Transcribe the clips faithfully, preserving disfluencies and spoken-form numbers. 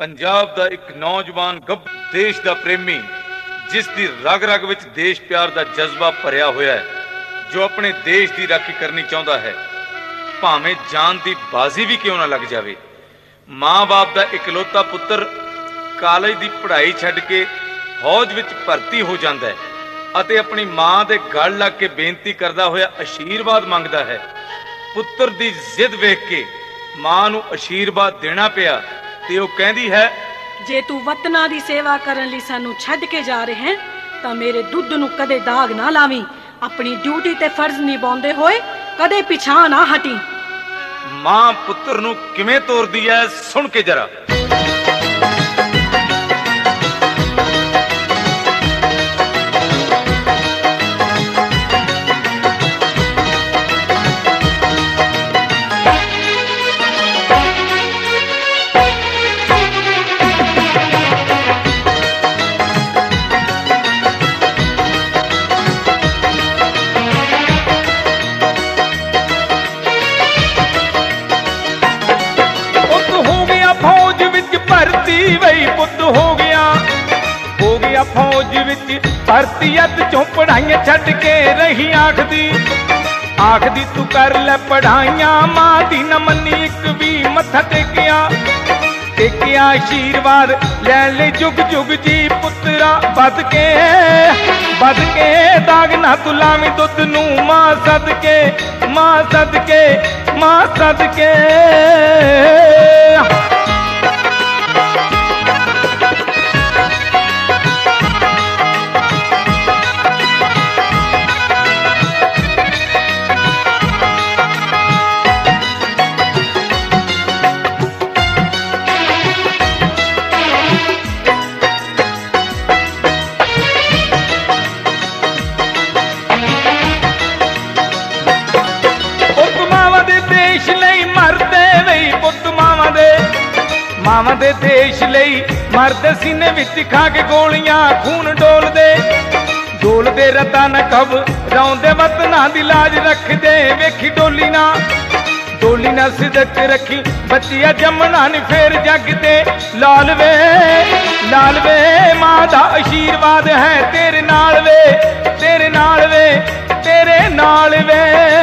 पंजाब दा एक नौजवान गब देश दा प्रेमी जिस दी रग रग विच देश प्यार दा जज्बा भरिया होया है, जो अपने देश की राखी करनी चाहता है, भावें जान की बाजी भी क्यों ना लग जाए। माँ बाप का इकलौता पुत्र कालेज की पढ़ाई छड्ड के फौज विच भर्ती हो जाता है अते अपनी माँ के गल लग के बेनती करता होया आशीर्वाद मंगता है। पुत्र की जिद वेख के माँ नूं आशीर्वाद देना पिया ते ओह कहंदी है, जे तू वतना दी सेवा करन लई सानू छड्ड के जा रहे हैं तां मेरे दुੱਧ नूं कदे दाग ना लावी। अपनी ड्यूटी ते फर्ज निभाउंदे होए कदे पिछा ना हटी। मां पुत्र नूं किवें तोरदी है, सुन के जरा। हो गया हो गया फौज विच भर्ती अत चों पढ़ाइयां छड्ड के रही आखदी आखदी तू कर ले पढ़ाइयां। मां दी न मन्नी एक भी मत्था टेकिया टेकिया आशीर्वाद ले ले जुग जुग जी पुत्रा बद के बद के दाग ना तू लावी दुੱਧ नूं मां सदके मां सदके मां सदके। मावां दे देश लई मरद सीने विच खा के गोलियां खून डोल दे डोल दे रता न कब रौंदे वतना दी लाज रख दे। वेखी डोली ना डोली ना सिदक रखी बच्चिया जमना नी फेर जग दे लाल वे लाल वे। मां दा आशीर्वाद है तेरे नाल वे तेरे नाल वे तेरे नाल वे।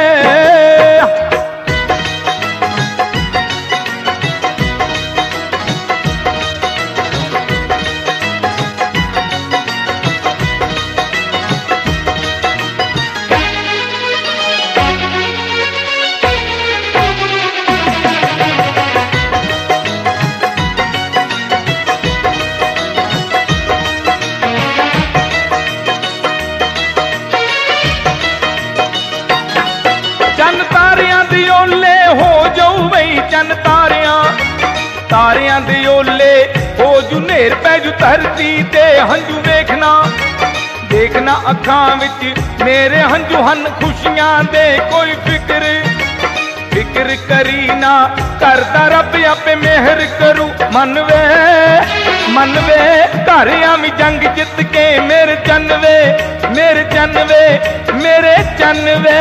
चन तारियां तारियां दे ओले हो जू नेर पै जू धरती ते हंजू वेखना देखना अखां विच मेरे हंजू हन खुशियां दे कोई फिक्र फिक्र करी ना करदा रब आपे मेहर करू। मन वे मन वे घर आवी जंग जित के मेरे चन वे मेरे चन वे मेरे चन वे।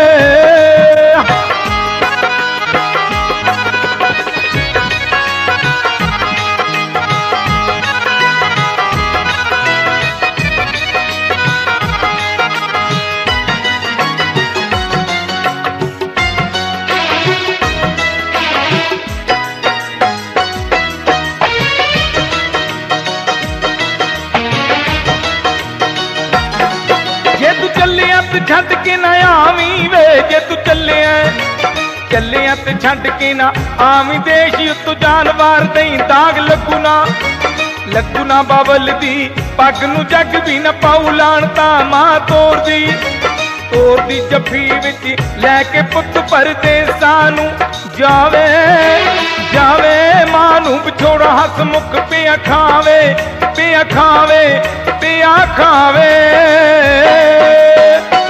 छड्ड के ना आवी वे जे तू चले चले ते छड्ड के ना आवी देश तू जानवर दई दाग लगू ना लगू ना बाबल दी पग नू जग भी ना पाऊ लाणता। मां तोड़ दी तोड़ दी जफी विच लैके पुत परदेसां नू जावे जावे। मां नू विछोड़ा हस मुख पिया खावे पिया खावे पिया खावे।